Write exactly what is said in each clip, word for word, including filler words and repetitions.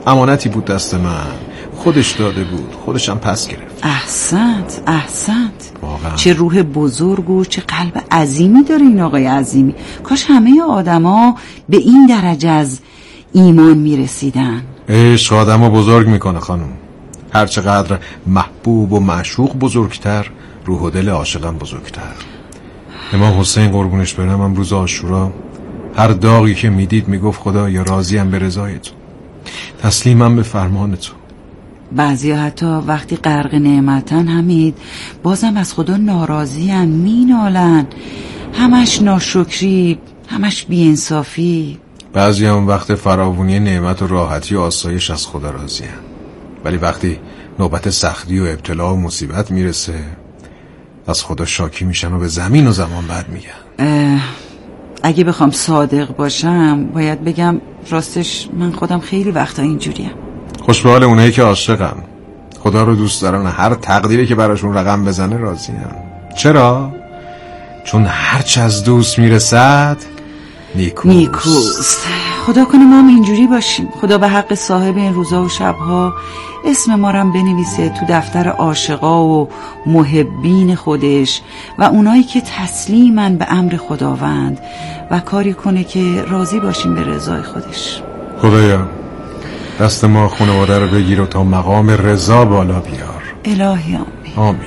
امانتی بود دست من، خودش داده بود، خودش هم پس گرفت. احسنت احسنت. واقعا چه روح بزرگ و چه قلب عظیمی داره این آقای عظیمی. کاش همه آدما به این درجه از ایمان میرسیدن. عشق آدمو بزرگ میکنه خانم. هر چقدر محبوب و معشوق بزرگتر، روح و دل عاشقم بزرگتر. امام حسین قربونش برم هم روز عاشورا هر داغی که میدید میگفت خدایا راضیم به رضای تو، تسلیمم به فرمان تو. بعضی حتی وقتی غرق نعمتن حمید بازم از خدا ناراضی‌ان، مینالن، همش ناشکری، همش بی‌انصافی. بعضی هم وقت فراوانی نعمت و راحتی و آسایش از خدا راضی‌ان، ولی وقتی نوبت سختی و ابتلا و مصیبت میرسه از خدا شاکی میشن و به زمین و زمان بد میگن. اگه بخوام صادق باشم باید بگم راستش من خودم خیلی وقتا اینجوریم. خوش به حال اونایی که عاشقن، خدا رو دوست دارن، هر تقدیری که براشون رقم بزنه راضی‌ان. چرا؟ چون هرچه از دوست میرسد نیکوست. نیکوست. خدا کنه ما هم اینجوری باشیم. خدا به حق صاحب این روزا و شبها اسم ما رو بنویسه تو دفتر عاشقا و محبین خودش و اونایی که تسلیمن به امر خداوند و کاری کنه که راضی باشیم به رضای خودش. خدایا دست ما خانواده رو بگیر و تا مقام رضا بالا بیار. الهی آمین. آمین.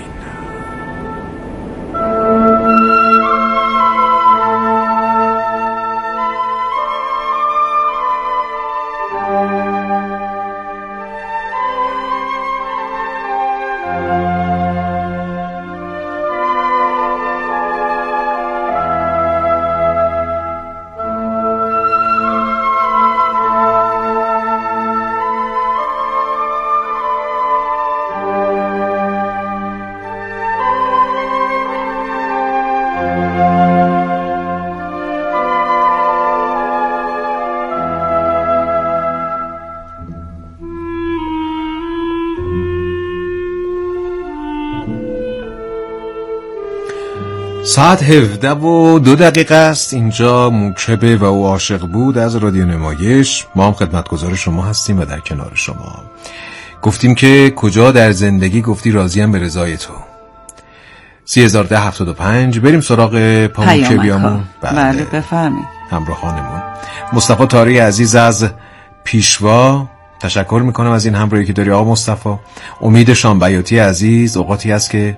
ساعت هفده و دو دقیقه است. اینجا موکبه و او عاشق بود از رادیو نمایش. ما هم خدمتگزار شما هستیم و در کنار شما. گفتیم که کجا در زندگی گفتی راضیم به رضای تو. سی هزار ده هفتاد و پنج. بریم سراغ پا موکبیامون. بله, بله بفرمایید. همراهانمون مصطفی طاری عزیز از پیشوا، تشکر میکنم از این همراهی که داری آقا مصطفی. امید شامبیاتی عزیز، اوقاتی هست که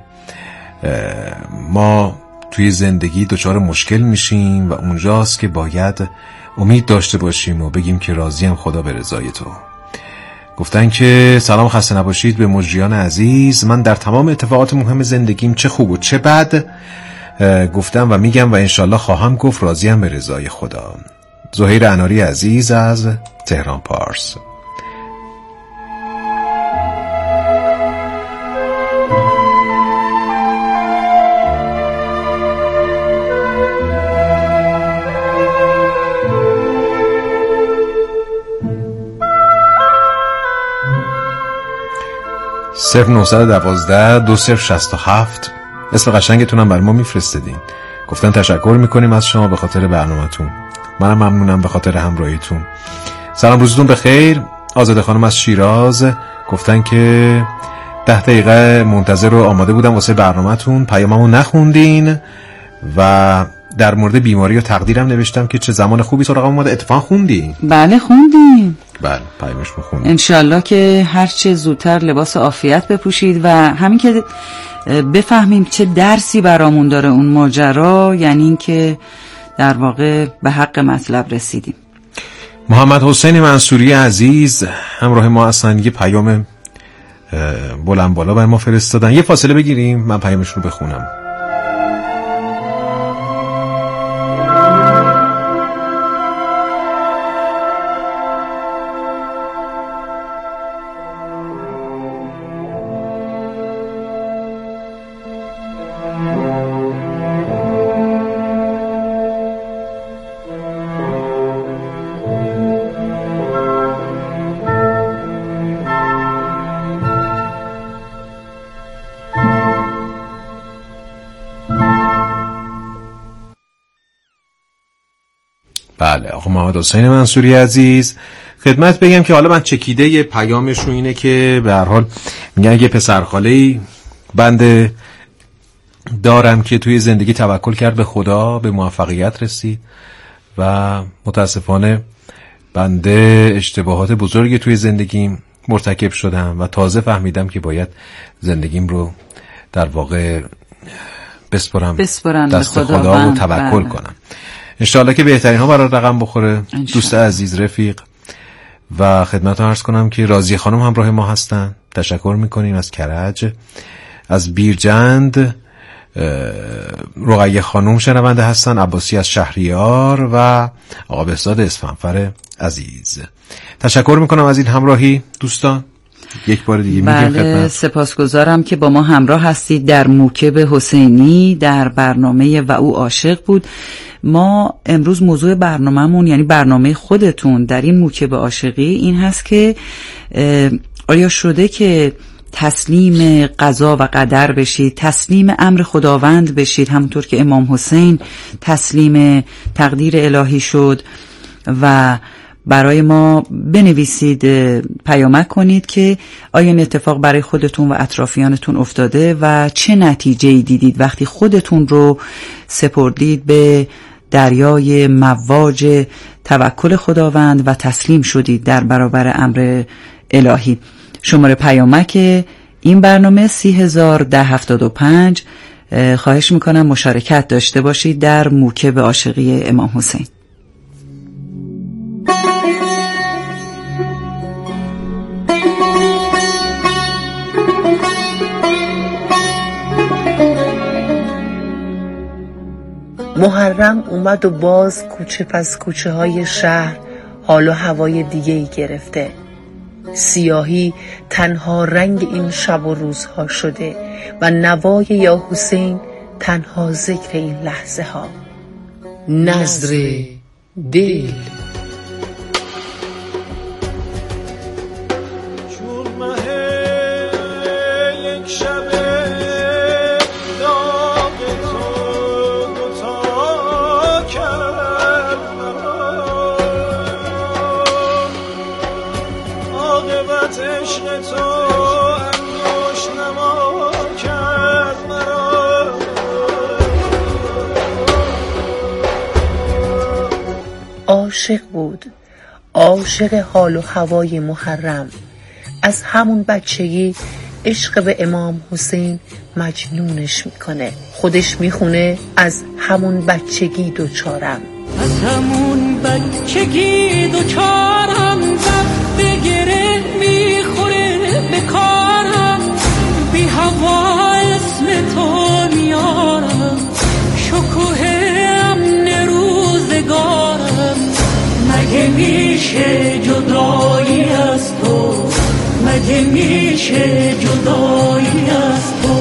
ما توی زندگی دچار مشکل میشیم و اونجاست که باید امید داشته باشیم و بگیم که راضیم خدا به رضای تو. گفتن که سلام، خسته نباشید به مجریان عزیز. من در تمام اتفاقات مهم زندگیم چه خوب و چه بد گفتم و میگم و انشالله خواهم گفت راضیم به رضای خدا. زهیر اناری عزیز از تهران پارس. صفر نهصد و دوازده دو صفر شصت و هفت. اسم قشنگتونم بر ما میفرستدین. گفتن تشکر میکنیم از شما به خاطر برنامه‌تون. منم ممنونم به خاطر همراهیتون. سلام، روزتون بخیر. آزاده خانم از شیراز گفتن که ده دقیقه منتظر و آماده بودم واسه برنامه‌تون، پیاممو نخوندین و در مورد بیماری و تقدیرم نوشتم که چه زمان خوبی سراغم اومده. اتفاقا خوندین؟ بله خوندیم. بله پیامش خوندیم. انشالله که هر چه زودتر لباس عافیت بپوشید و همین که بفهمیم چه درسی برامون داره اون ماجرا، یعنی این که در واقع به حق مطلب رسیدیم. محمد حسین منصوری عزیز همراه ما هستن، یه پیام بلند بالا برای ما فرستادن. یه فاصله بگیریم من پیامشون رو بخونم. بله آقا محمد حسین منصوری عزیز خدمت بگم که حالا من چکیده یه پیامشون اینه که به هر حال میگن یه پسرخاله‌ای بنده دارم که توی زندگی توکل کرد به خدا، به موفقیت رسید و متاسفانه بنده اشتباهات بزرگی توی زندگیم مرتکب شدم و تازه فهمیدم که باید زندگیم رو در واقع بسپرم دست خدا, خدا و توکل بله. کنم. انشاءالله که بهترین ها برای رقم بخوره. دوست عزیز رفیق و خدمت عرض کنم که راضیه خانم همراه ما هستن. تشکر میکنیم از کرج، از بیرجند رقیه خانم شنونده هستن، عباسی از شهریار و آقا بهزاد اسفندفر عزیز. تشکر میکنم از این همراهی دوستان. یک بار دیگه میگم بله سپاسگزارم که با ما همراه هستید در موکب حسینی در برنامه و او عاشق بود. ما امروز موضوع برنامه‌مون یعنی برنامه خودتون در این موکب عاشقی این هست که آیا شده که تسلیم قضا و قدر بشید، تسلیم امر خداوند بشید، همونطور که امام حسین تسلیم تقدیر الهی شد و برای ما بنویسید، پیامک کنید که آیا این اتفاق برای خودتون و اطرافیانتون افتاده و چه نتیجه‌ای دیدید وقتی خودتون رو سپردید به دریای مواج توکل خداوند و تسلیم شدید در برابر امر الهی. شماره پیامک این برنامه سی هزار ده هفتاد و پنج. خواهش میکنم مشارکت داشته باشید در موکب عاشقی امام حسین. محرم اومد و باز کوچه پس کوچه های شهر حال و هوای دیگه ای گرفته. سیاهی تنها رنگ این شب و روزها شده و نوای یا حسین تنها ذکر این لحظه ها. نظر دل عاشق بود، عاشق حال و هوای محرم. از همون بچگی عشق به امام حسین مجنونش میکنه. خودش میخونه از همون بچگی دوچارم، از همون بچگی دوچارم، وقت گره میخوره به کارم، بی هوا اسم تو میارم، شکوه امن روزگارم. مگه میشه جدایی از تو، مگه میشه جدایی از تو،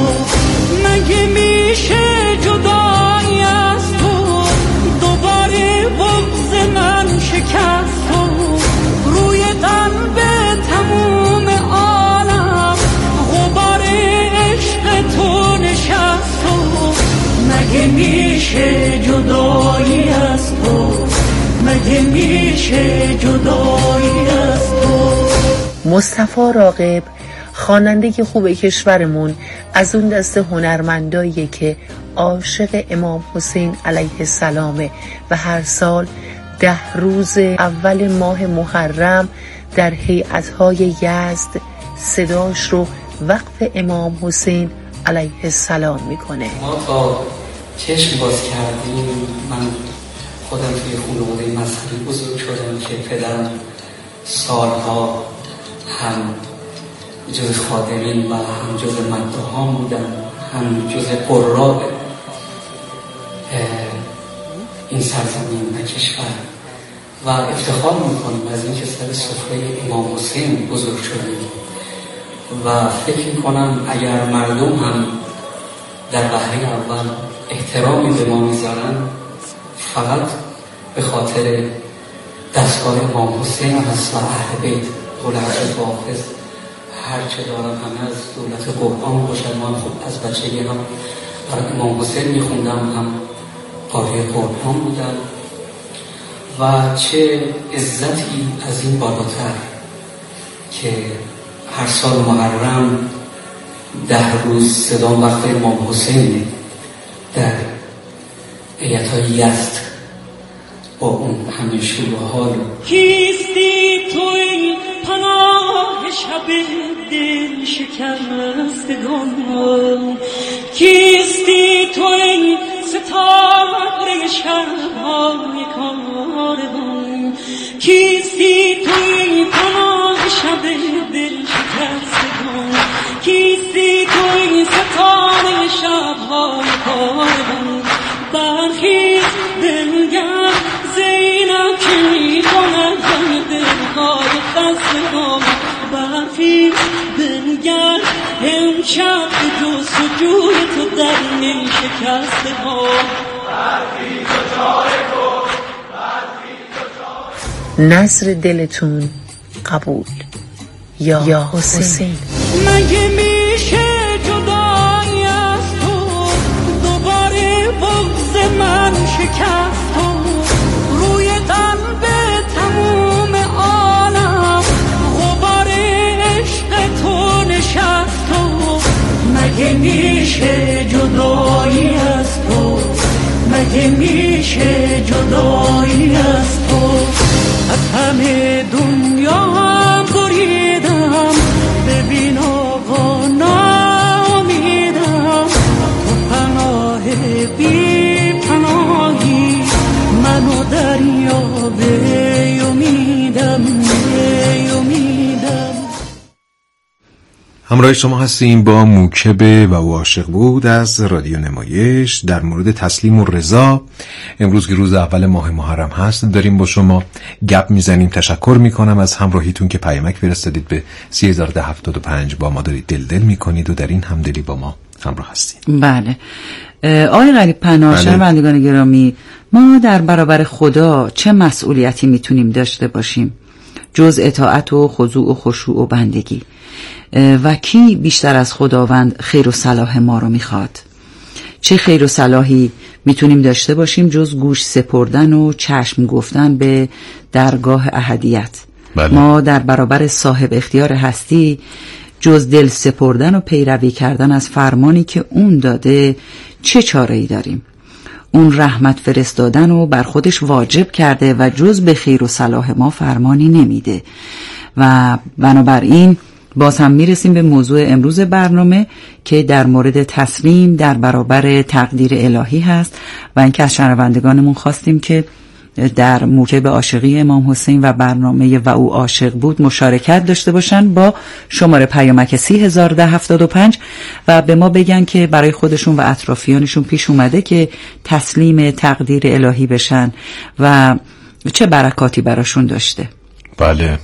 مگه میشه جدایی از تو. دوباره بغض من شکست تو، روی قلب تموم عالم غبار عشق تو نشست تو. مگه میشه جدایی از تو، مگه میشه جدایی از تو. مصطفی راغب خواننده خوب کشورمون از اون دسته هنرمنداییه که عاشق امام حسین علیه السلامه و هر سال ده روز اول ماه محرم در هیئت‌های یزد صداش رو وقف امام حسین علیه السلام میکنه. ما تا چشم باز کردیم، من خودم توی خانواده مذهبی بزرگ شدم که پدرم سالها هم جز خادمین و هم جز مداحان بودن، هم جز قراء این سرزمین و کشور و افتخار میکنیم از اینکه سر سفره امام حسین بزرگ شدیم و فکر میکنم اگر مردم هم در وهله اول احترامی به ما میذارن فقط به خاطر دستگاه امام حسین هست و اهل بیت. قول حضرت حافظ هرچه دارم همه از دولت قرآن باشد. من خود از بچگی هم برای امام حسین میخوندم، هم قاری قرآن بودم و چه عزتی از این بالاتر که هر سال محرم ده روز صدا وقت امام حسین در ایتای یزد با اون همه شور و حال. کیستی تو ای پناه شب دل شکستگان، کیستی تو ای ستاره شب‌های کاروان، کیستی تو ای پناه شب دل شکستگان، کیستی تو ای ستاره شب‌های کاروان. برخیز بنگر زینب که می‌کند دلهای خستگان، برخیز بنگر امشب به جستجوی تو در نی شکستگان. برخیز و جای تو، برخیز و جای نظر دلتون قبول یا, یا حسین. مگه میشه جدایی از تو دوباره بغض من شکست تو، روی قلب تموم عالم غبار عشق تو نشست تو. مگه میشه جدایی از تو، مگه میشه جدایی از تو. از همه دنیا هم بریدم، ببین آقا ناامیدم، تو پناه بی پناهی، منو دریا به امیدم به امیدم. همراه شما هستیم با موکبه و او عاشق بود از رادیو نمایش در مورد تسلیم و رضا. امروز که روز اول ماه محرم هست داریم با شما گپ میزنیم. تشکر میکنم از همراهیتون که پیامک فرستادید به سه هزار و ده هفتاد و پنج. با ما دارید دل دل میکنید و در این همدلی با ما همراه هستید. بله آقای غریب پناه، شنوندگان گرامی، ما در برابر خدا چه مسئولیتی میتونیم داشته باشیم جز اطاعت و خضوع و خشوع و بندگی؟ و کی بیشتر از خداوند خیر و صلاح ما رو میخواد؟ چه خیر و صلاحی میتونیم داشته باشیم جز گوش سپردن و چشم گفتن به درگاه احدیت؟ بله. ما در برابر صاحب اختیار هستی جز دل سپردن و پیروی کردن از فرمانی که اون داده چه چاره‌ای داریم؟ اون رحمت فرستادن و بر خودش واجب کرده و جز به خیر و صلاح ما فرمانی نمیده. و بنابراین باز هم میرسیم به موضوع امروز برنامه که در مورد تسلیم در برابر تقدیر الهی هست و اینکه از شنوندگانمون خواستیم که در موکب عاشقی امام حسین و برنامه و او عاشق بود مشارکت داشته باشن با شماره پیامک سی هزار و ده هفتاد و پنج و به ما بگن که برای خودشون و اطرافیانشون پیش اومده که تسلیم تقدیر الهی بشن و چه برکاتی براشون داشته. بله،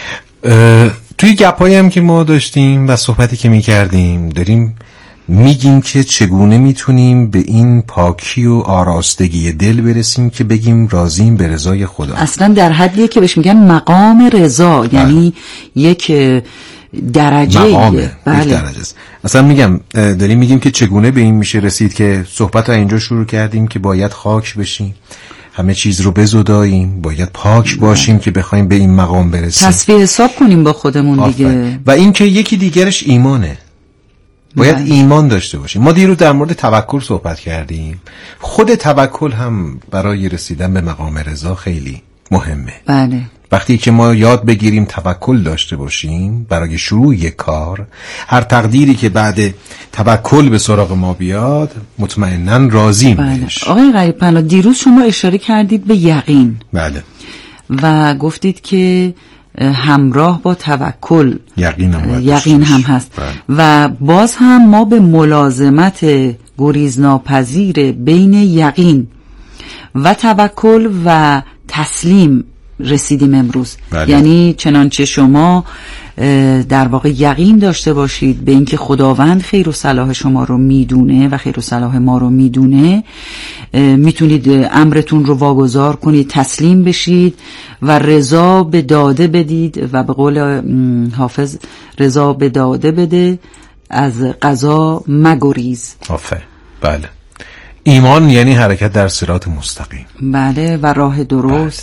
توی گپایی هم که ما داشتیم و صحبتی که میکردیم داریم میگیم که چگونه میتونیم به این پاکی و آراستگی دل برسیم که بگیم راضیم به رضای خدا. اصلا در حدیه که بهش میگن مقام رضا، یعنی یک درجه مقامه. بله. یک درجه است. اصلا میگم داریم میگیم که چگونه به این میشه رسید که صحبت ها اینجا شروع کردیم که باید خاک بشیم، همه چیز رو بزداییم، باید پاک باشیم که بخوایم به این مقام برسیم، تصفیه حساب کنیم با خودمون دیگه. و این که یکی دیگرش ایمانه، باید بله. ایمان داشته باشیم. ما دیروز در مورد توکل صحبت کردیم. خود توکل هم برای رسیدن به مقام رضا خیلی مهمه. بله. وقتی که ما یاد بگیریم توکل داشته باشیم برای شروع یک کار، هر تقدیری که بعد توکل به سراغ ما بیاد مطمئناً راضیم بله. بهش. آقای غریب پناه، دیروز شما اشاره کردید به یقین. بله. و گفتید که همراه با توکل یقین هم, یقین هم هست. بله. و باز هم ما به ملازمت گریزناپذیر بین یقین و توکل و تسلیم رسیدیم امروز. بله. یعنی چنانچه شما در واقع یقین داشته باشید به اینکه خداوند خیر و صلاح شما رو میدونه و خیر و صلاح ما رو میدونه، میتونید امرتون رو واگذار کنید، تسلیم بشید و رضا به داده بدید و به قول حافظ رضا به داده بده، از قضا مگریز. آفه. بله. ایمان یعنی حرکت در صراط مستقیم. بله، و راه درست. بله.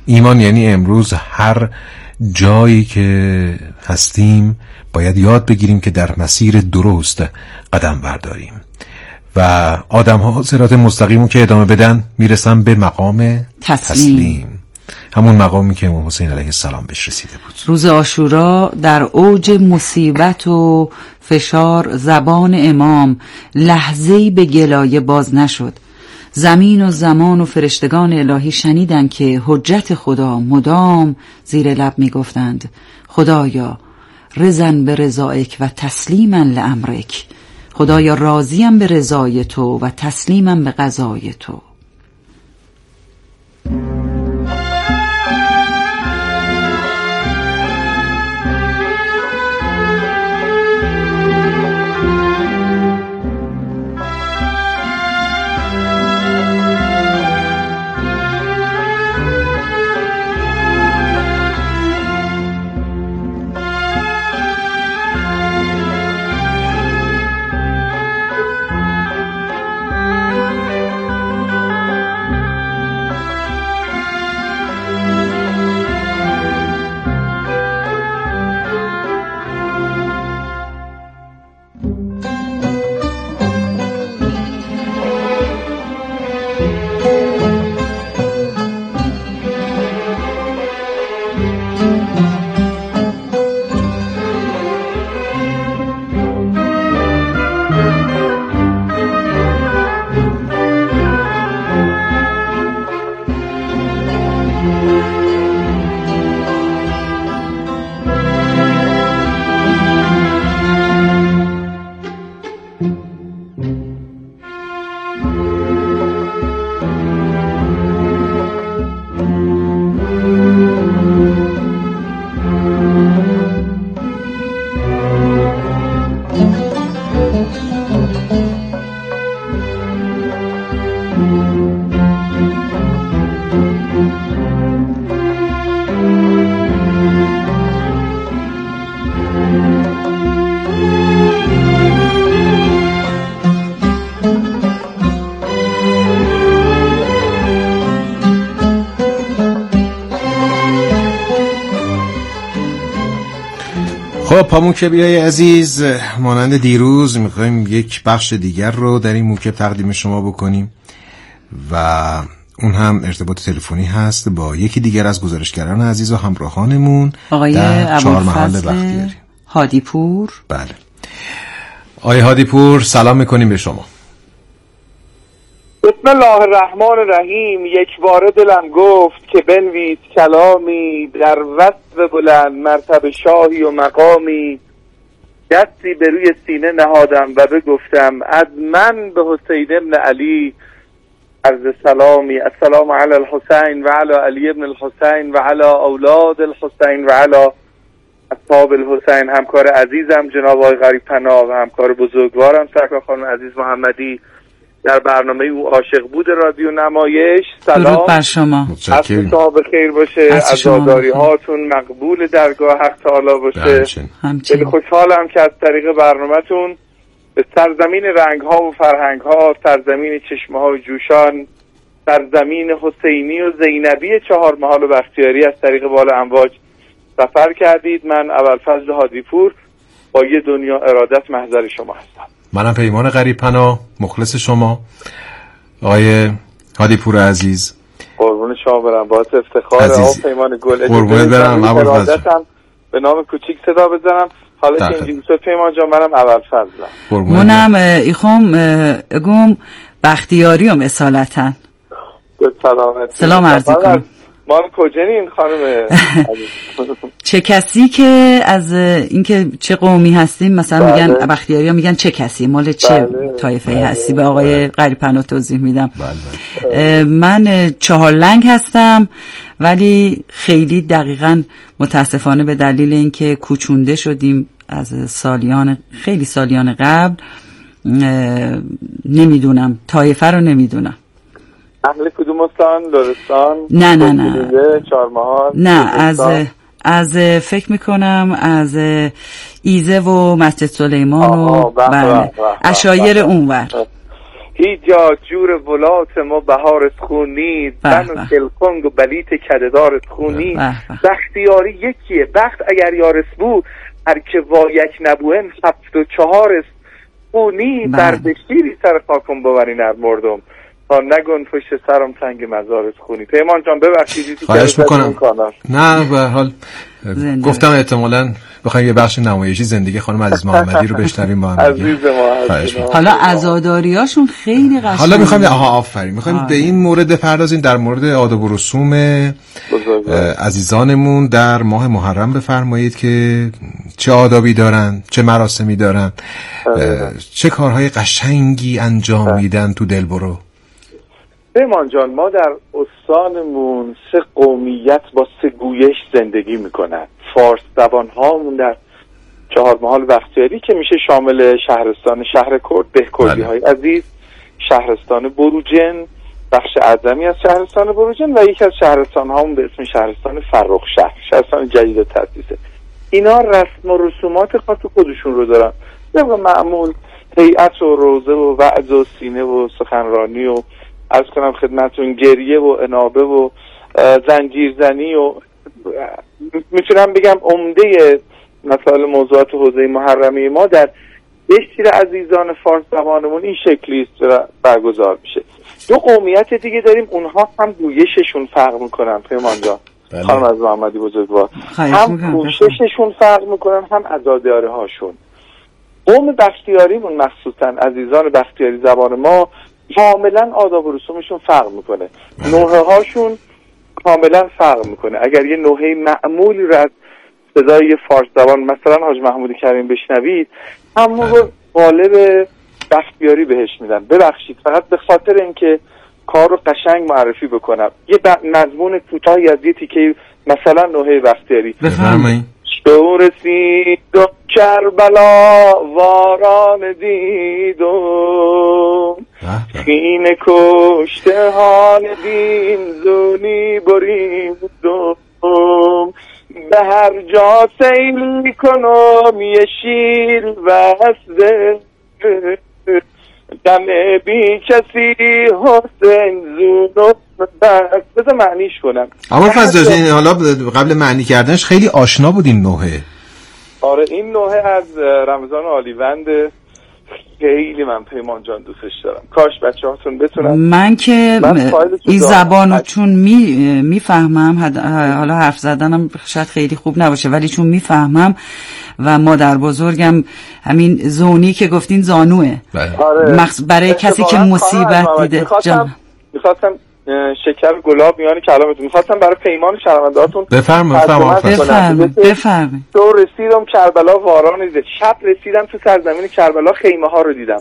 ایمان یعنی امروز هر جایی که هستیم باید یاد بگیریم که در مسیر درست قدم برداریم و آدم ها صراط مستقیمو که ادامه بدن میرسن به مقام تسلیم, تسلیم. همون مقامی که امام حسین علیه السلام بهش رسیده بود. روز عاشورا در اوج مصیبت و فشار زبان امام لحظه‌ای به گلایه باز نشد. زمین و زمان و فرشتگان الهی شنیدند که حجت خدا مدام زیر لب می گفتند خدایا رضن به رضایک و تسلیما لامرک، خدایا راضیم به رضای تو و تسلیمم به قضای تو. خب پاموکه بیای عزیز، مانند دیروز میخوایم یک بخش دیگر رو در این موکب تقدیم شما بکنیم و اون هم ارتباط تلفنی هست با یکی دیگر از گزارشگران عزیز و همراهانمون آقای ابوالفضل هادیپور. بله آقای هادیپور سلام میکنیم به شما. بسم الله الرحمن الرحیم. یک بار دلم گفت که بنویس کلامی در وصف بلند مرتبه شاهی و مقامی، دستی به روی سینه نهادم و بگفتم از من به حسین ابن علی عرض سلامی. السلام علی الحسین و علی علی ابن الحسین و علی اولاد الحسین و علی اصحاب الحسین. همکار عزیزم جناب آقای غریب پناه و همکار بزرگوارم سرکار خانم عزیز محمدی در برنامه او عاشق بود رادیو نمایش. سلام، درود بر شما. عصر صاحب خیر باشه، عزاداری هاتون مقبول درگاه حق تعالی باشه. خیلی خوشحالم که از طریق برنامه‌تون به سرزمین رنگ ها و فرهنگ ها، سرزمین چشمه ها و جوشان، سرزمین حسینی و زینبی چهار محال و بختیاری از طریق بال امواج سفر کردید. من ابوالفضل هادیپور با یه دنیا ارادت محضر شما هستم. منم پیمان غریب پناه مخلص شما آقای هادیپور عزیز. قربون شما برم، باعث افتخار. آقا پیمان گل قربونت برم. ارادتم به نام کوچیک صدا بزنم حالا که اینجوری شد پیمان جان. منم ابوالفضلم. منم ایخوم اگم بختیاریم اصالتا. سلام عرض کنم. ما کجاییم خانم؟ چه کسی که از اینکه چه قومی هستیم مثلا بله. میگن بختیاری ها میگن چه کسی مال چه بله. طایفه بله. هستی به آقای غریب پناه توضیح میدم. بله. من چهارلنگ هستم ولی خیلی دقیقاً متاسفانه به دلیل اینکه کوچونده شدیم از سالیان خیلی سالیان قبل نمیدونم طایفه رو نمیدونم. اهل کدوم استان؟ لرستان؟ نه نه نه چهارمحال؟ نه از از فکر میکنم از ایزه و مسجد سلیمان و بله اشایر اونور. هیجا جور ولات ما بهار خونی بن و کلخنگ و بلیت کددار خونی. بختیاری یکیه، بخت اگر یارس بو هر که وا یک نبوهم هفت و چهار است خونی. بردشیری سر خاکم ببری نر مردم تا نگون پشت سرم تنگ مزارت خونی. پیمان جان ببخشید خواهش میکنم. نه به حال گفتم احتمالاً بخوایم یه بخش نمایشی زندگی خانم عزیز محمدی رو بشنویم با هم. عزیز ما حالا عزاداریاشون خیلی قشنگه. حالا میخوایم آها آفرین میخوایم به این مورد بپردازیم، در مورد آداب و رسوم عزیزانمون در ماه محرم بفرمایید که چه آدابی دارن، چه مراسمی دارن، چه کارهای قشنگی انجام میدن تو دلبرو. پیمان جان ما در استانمون سه قومیت با سه گویش زندگی میکنن. فارس زبان هامون در چهار محال بختیاری که میشه شامل شهرستان شهر کرد، بهکردی های عزیز، شهرستان بروجن، بخش اعظمی از شهرستان بروجن و یکی از شهرستان هامون به اسم شهرستان فرخشهر، شهرستان جدید تأسیسه. اینا رسم و رسومات خاص خودشون رو دارن. طبق معمول هیئت و روزه و وعظ و سینه و سخنرانی و عرض کنم خدمتون گریه و انابه و زنجیرزنی و میتونم بگم عمده مسائل موضوعات حوزه محرمی ما در بشتیر عزیزان فارس زبانمون این شکلی است برگزار میشه. دو قومیت دیگه داریم، اونها هم گویششون فرق میکنن پیمان جان. خانم از محمدی بزرگوار هم کوشششون فرق میکنن هم عزاداری هاشون. قوم بختیاریمون مخصوصا عزیزان بختیاری زبان ما کاملا آداب و رسومشون فرق میکنه، نوحه هاشون کاملا فرق میکنه. اگر یه نوحه معمولی رو از صدای فارس زبان مثلا حاج محمود کریم بشنوید، همون رو قالب بختیاری بهش میدن. ببخشید فقط به خاطر اینکه کار رو قشنگ معرفی بکنم یه مضمون کوتاهی از یه تیکه مثلا نوحه بختیاری بفرمایید. تو رسید و کربلا واران دیدم، خین کشته حال دین زونی بریدم، به هر جا سیل کنم یه شیر وزده، دم بی کسی حسین زونو بست. بذار معنیش کنم. اما فضل حالا قبل معنی کردنش خیلی آشنا بود این نوحه. آره این نوحه از رمضان عالیوند، خیلی من پیمان جان دوستش دارم. کاش بچه هاتون بتونم. من که من این زبانو چون می میفهمم، حالا حرف زدنم شاید خیلی خوب نباشه ولی چون میفهمم و مادر بزرگم همین زونی که گفتین زانوه. آره. مخص... برای کسی که مصیبت دیده. میخواستم میخواستم شکر گلاب میانی کلامتون میخواستم برای پیمان شرمندهاتون بفرمایید بفرمایید بفرمایید. تو رسیدم کربلا واران دیده، شب رسیدم تو سرزمین کربلا خیمه ها رو دیدم.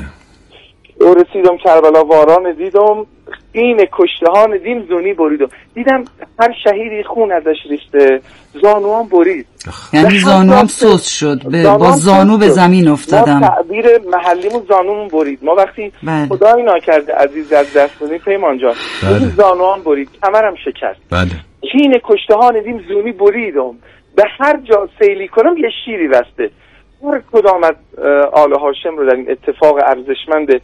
تو رسیدم کربلا واران دیدم، این کشتهان دین زونی بریدم. دیدم هر شهیدی خون ازش ریخته، زانوام برید، یعنی زانوام سوس شد، با زانو به زمین افتادم. ما تعبیر محلیمون زانومون برید. ما وقتی بله. خدای ناکرده عزیز از دست دادیم پیمان جان بله. زانوام برید، کمرم شکست. بله. کین کشتهان دین زونی بریدم، به هر جا سیلی کنم یه شیری بسته. هر کدام از آل هاشم رو در این اتفاق ارزشمند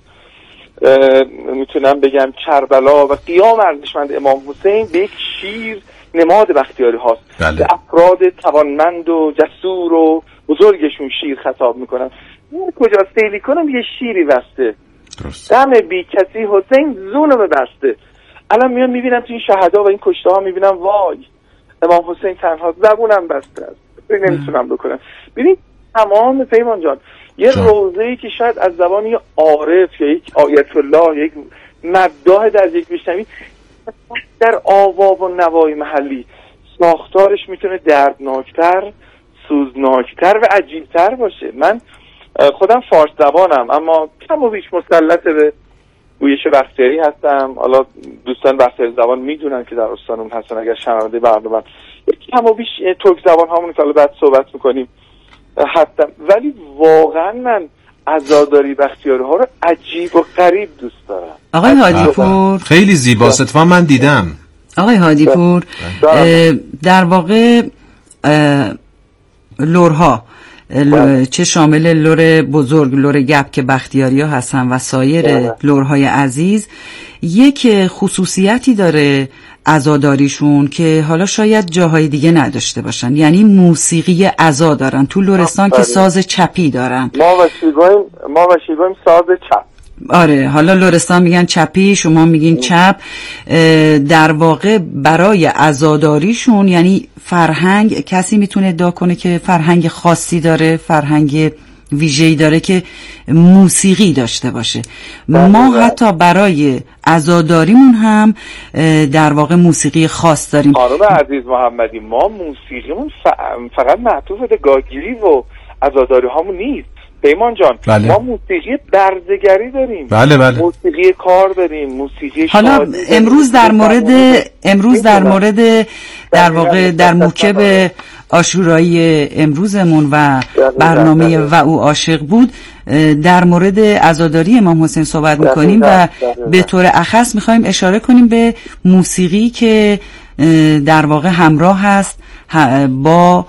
میتونم بگم کربلا و قیام ارزشمند امام حسین به یک شیر نماد بختیاری هاست. بله. به افراد توانمند و جسور و بزرگشون شیر خطاب میکنن. من کجا سیلی کنم یه شیری بسته، دم بی کسی حسین زونم بسته. الان میان میبینم تو این شهدا و این کشته ها میبینم وای امام حسین تنها زبونم بسته است، نمیتونم بکنم. ببین تمام پیمان جان یه روزه‌ای که شاید از زبان یه عارف یا یک آیت الله یک مداح در یک بشنوی، در آوا و نوای محلی ساختارش میتونه دردناکتر، سوزناکتر و عجیبتر باشه. من خودم فارس زبانم اما کم و بیش مسلط به گویش بختیاری هستم. حالا دوستان بختیاری زبان میدونن که در استانمون هستن، اگر شنونده برنامه کم و بیش ترک زبان همون که حالا بعد صحبت میکنیم هستم، ولی واقعا من عزاداری بختیاری ها رو عجیب و غریب دوست دارم. آقای هادی پور خیلی زیباست، اتفاقا من دیدم. آقای هادی پور در واقع لورها چه شامل لور بزرگ، لور گپ که بختیاری ها هستن و سایر لورهای عزیز، یک خصوصیتی داره عزاداریشون که حالا شاید جاهای دیگه نداشته باشن، یعنی موسیقی عزا دارن. تو لرستان که ساز چپی دارن، ما وشیگایم ما وشیگایم ساز چپ. آره، حالا لرستان میگن چپی، شما میگین چپ. در واقع برای عزاداریشون، یعنی فرهنگ، کسی میتونه ادعا کنه که فرهنگ خاصی داره، فرهنگ ویژه‌ای داره که موسیقی داشته باشه. ما حتی برای عزاداریمون هم در واقع موسیقی خاص داریم. خانم عزیز محمدی، ما موسیقیمون فقط معطوف به گاگیری و عزاداری هامون نیست پیمان جان. بله. ما موسیقی برزگری داریم. بله بله. موسیقی کار داریم، موسیقی حالا امروز در مورد امروز در مورد در واقع در موکب عاشورایی امروزمون و برنامه و او عاشق بود، در مورد عزاداری امام حسین صحبت میکنیم و به طور اخص میخوایم اشاره کنیم به موسیقی که در واقع همراه هست با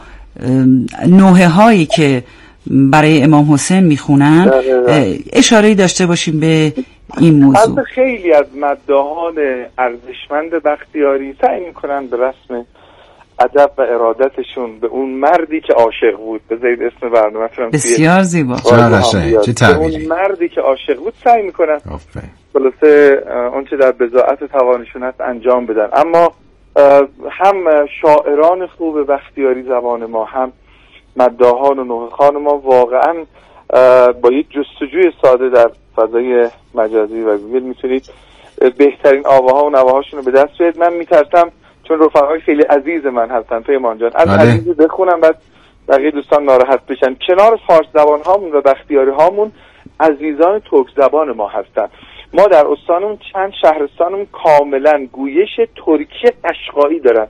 نوحه هایی که برای امام حسین میخونن. اشاره‌ای داشته باشیم به این موضوع. خیلی از مداحان ارزشمند بختیاری سعی میکنن به رسم ادب و ارادتشون به اون مردی که عاشق بود، بذارید اسم برنامه‌تون بسیار زیبا، چه تعبیری، اون مردی که عاشق بود سعی میکنن خلاصه اون چه در بضاعت توانشون هست انجام بدن. اما هم شاعران خوب بختیاری زبان ما، هم مداحان و نوحه‌خوان ما واقعا با یک جستجوی ساده در فضای مجازی و گوگل میتونید بهترین آواها و نواهاشون رو به دست بیارید. من میترسم چون رفقای خیلی عزیز من هستن پیمان جان، از عزیزی بخونم بعد بقیه دوستان ناراحت بشن. کنار فارس زبان هامون و بختیاری هامون عزیزان ترک زبان ما هستن. ما در استانمون چند شهرستانمون کاملا گویش ترکی قشقایی دارن،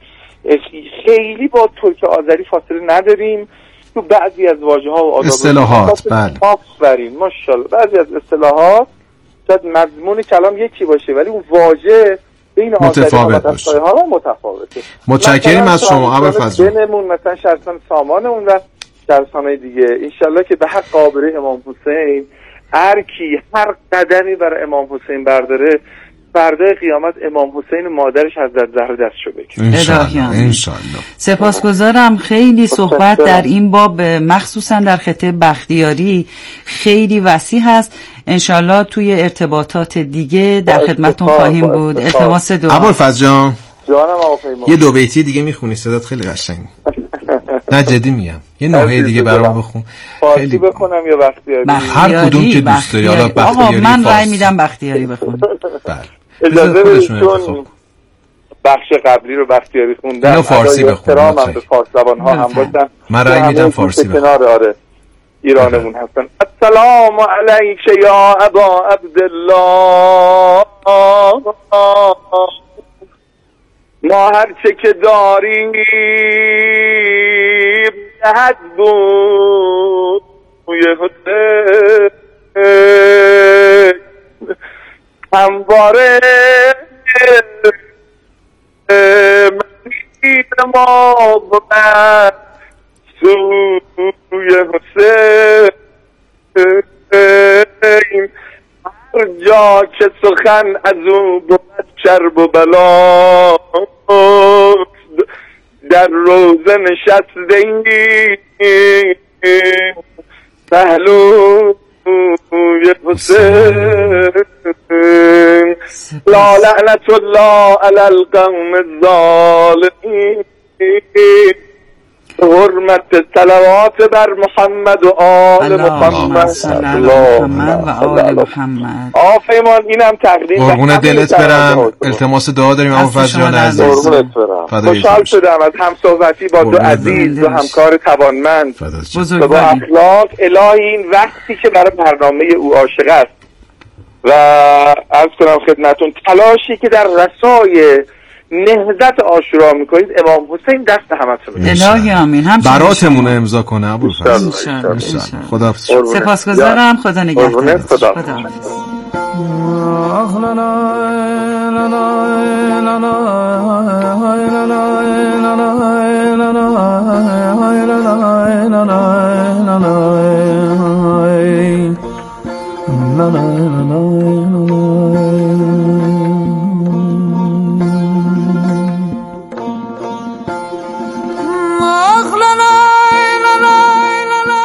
خیلی با ترک آذری فاصله نداریم. تو بعضی از واژه ها و آداب اصطلاحات بله آفرین ماشاءالله، بعضی از اصطلاحات شاید مضمون کلام یکی باشه ولی اون واژه بین متفاوت باشه، ها متفاوته. متشکریم از شما ابوالفضل. بنمون مثلا شهرستان سامانمون و شهرستان‌های دیگه انشالله که به حق قابره امام حسین هر کی هر قدمی برای امام حسین برداره، فردای قیامت امام حسین مادرش حضرت زهرا دستشو بگیره. انشالله. سپاسگزارم. خیلی صحبت در این باب مخصوصا در خطه بختیاری خیلی وسیع هست. انشالله توی ارتباطات دیگه در خدمتون خواهیم بود. التماس دعا. ابوالفضل جان جانم آقا پیمان، یه دو بیتی دیگه میخونی؟ صدات خیلی قشنگ. نه جدی میگم، یه نوحه دیگه برام بخون. فارسی بخونم یا بختیاری؟ هر کدوم که دوست داری. حالا بختیاری آقا من رأی میدم بختیاری بخون. بله اجازه بدید چون بخش قبلی رو بختیاری خوندم، اینو فارسی بخونم. احترامم به فارس زبان ها هم باشم. من رأی میدم فارسی بخونم. کنار آره ایرانمون هستن. السلام علیک یا ابا عبدالله، ما هر چه که داریم حد بود حسین همواره مسیر ما بود سوی حسین. هر جا که سخن از او بود چرب و بلا، در روزه نشسته پهلوی حسین. لا لعنت الله علی القوم الظالمین، حرمت صلوات بر محمد و آل محمد. محمد و آل محمد. آفیمان اینم تقدیم قربون دلت برم. التماس دعا داریم ابوالفضل جان عزیز. خوشحال شدم از هم صحبتی با دو عزیز و همکار توانمند و با اخلاق. الهی این وقتی که برای برنامه او عاشق است و عرض کنم خدمتون تلاشی که در رسای نهضت عاشورا میکنید امام حسین دست همتون بده. الهی آمین. هم براتمون امضا کنه ابوالفضل. خدا سپاسگزارم. خدا نگهدار. خدا حافظ. la la la la la